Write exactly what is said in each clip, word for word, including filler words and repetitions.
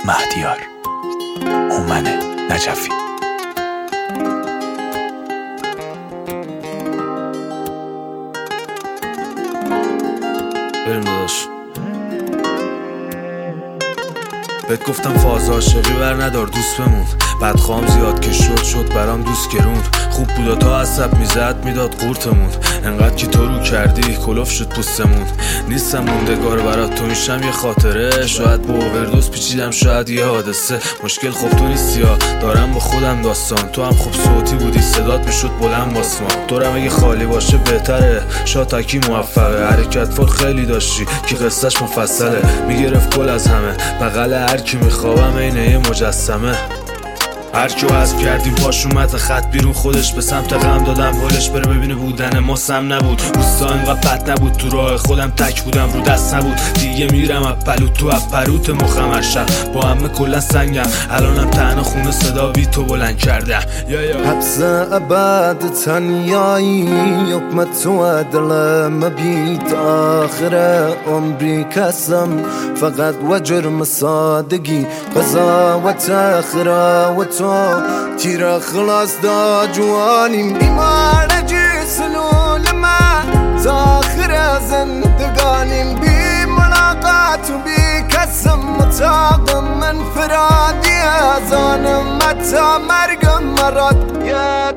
مهدیار، هومن نجفی. بریم داداش. بهت گفتم فاز عاشقی بر ندار دوست بمون، بدخوام زیاد که شد شد برام دوست گرون. خوب بودا تا عصب میزد میداد قورتمون، انقدر که تو رو کردی کلوف شد پوستمون. نیستم موندگار برات تو میشم یه خاطره، شاید با اووردوز پیچیدم شاید یه حادثه. مشکل خب تو نیستی ها، دارم با خودم داستان. تو هم خوب صوتی بودی صدات میشد بلند واسما. تو رم اگه خالی باشه بهتره، شاتکی موفقه. حرکت فال خیلی داشتی که قصهش مفصله، میگرفت کل از همه بغل هر کی میخوابم اینه یه مجسمه. هر کیو حذف کردیم پاش اومد خط بیرون، خودش به سمت غم دادم حالش بره ببینه بودن ما سم نبود. اوستا اینقدر بد نبود، تو راه خودم تک بودم رو دست نبود. دیگه میرم اپلوت تو اپروت مخم هر شب، با همه کلا سنگم. الانم تنها خونه صدا بی تو بلند کردم. حبس ابد تنیایی حکمت تو دلم بیت آخر عمری کسم، فقط و جرم سادگی قضاوت اخرا و تو تیر خلاص دا جوانیم. بیمار جسلول ما زاخر زندگانیم، بی ملاقات و بی کسم متاقم من فرادی ازانم متا مرگم مراد یا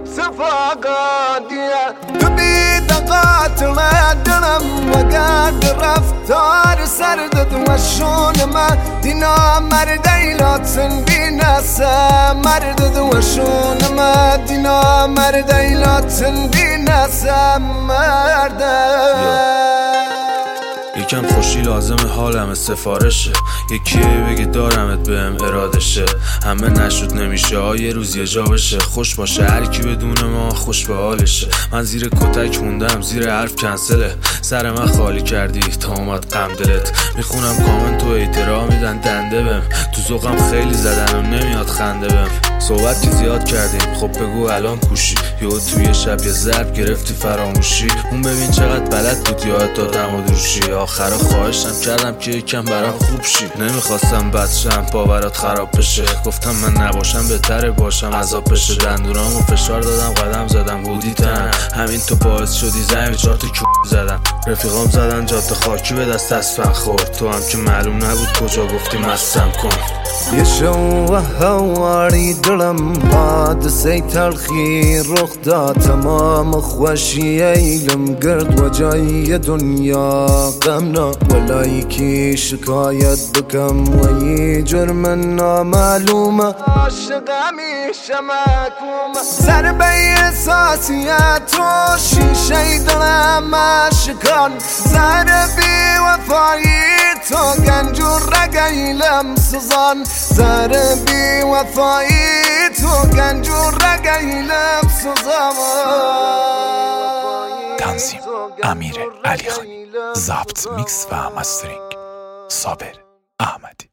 اتفاقاتیه. تو بی دقات لدنم وقد رفتار سردد وشون ما دینا مردی لاتن بی نسا مردد وشون ما دینا مردی لاتن بی نسا مرده. یکم خوشی لازمه حالم سفارشه، یکی بگه دارمت بهم ارادشه. همه نشد نمیشه ها یه روز یه جا بشه، خوش باشه هر کی بدون ما خوش به حالشه. من زیر کتک موندم زیر حرف کنسله، سر من خالی کردی تا اومد غم دلت. میخونم کامنت و احترام میدن دنده بهم، تو ذوقم خیلی زدن و نمیاد خنده بهم. صحبت که زیاد کردیم خب بگو الان کوشی، یهو توی شب یه ضرب گرفتی فراموشی. اون ببین چقدر بلد بود یاد دادم و دروشی، آخر خواهشم کردم که یکم برام خوب شی. نمیخواستم بد شم باورات خراب بشه، گفتم من نباشم بهتره باشم عذاب بشه. دندونامو فشار دادم قدم زدم بودی تن، همین تو باعث شدی زمین چهار تا کو زدم. رفیقام زدن جاده خاکی به دست از فن خورد، تو هم که معلوم نبود کجا گفتی مستم کن. یه شو هواری دلم حادثه تلخی رخ داد، تمام خوشی ایلم گرد و جای دنیا غمنا. ولایی که شکایت بکم و یه جرم نامعلومه، عاشقمی شمکومه. ضربه احساسیت و شیشه دلم اشکان، ضربی وفایی تو گنج و رگیلم سوزان. ضربی وفایی تو گنج و رگیلم سوزان. تنظیم امیر علیخانی، ضبط میکس و مسترینگ صابر احمدی.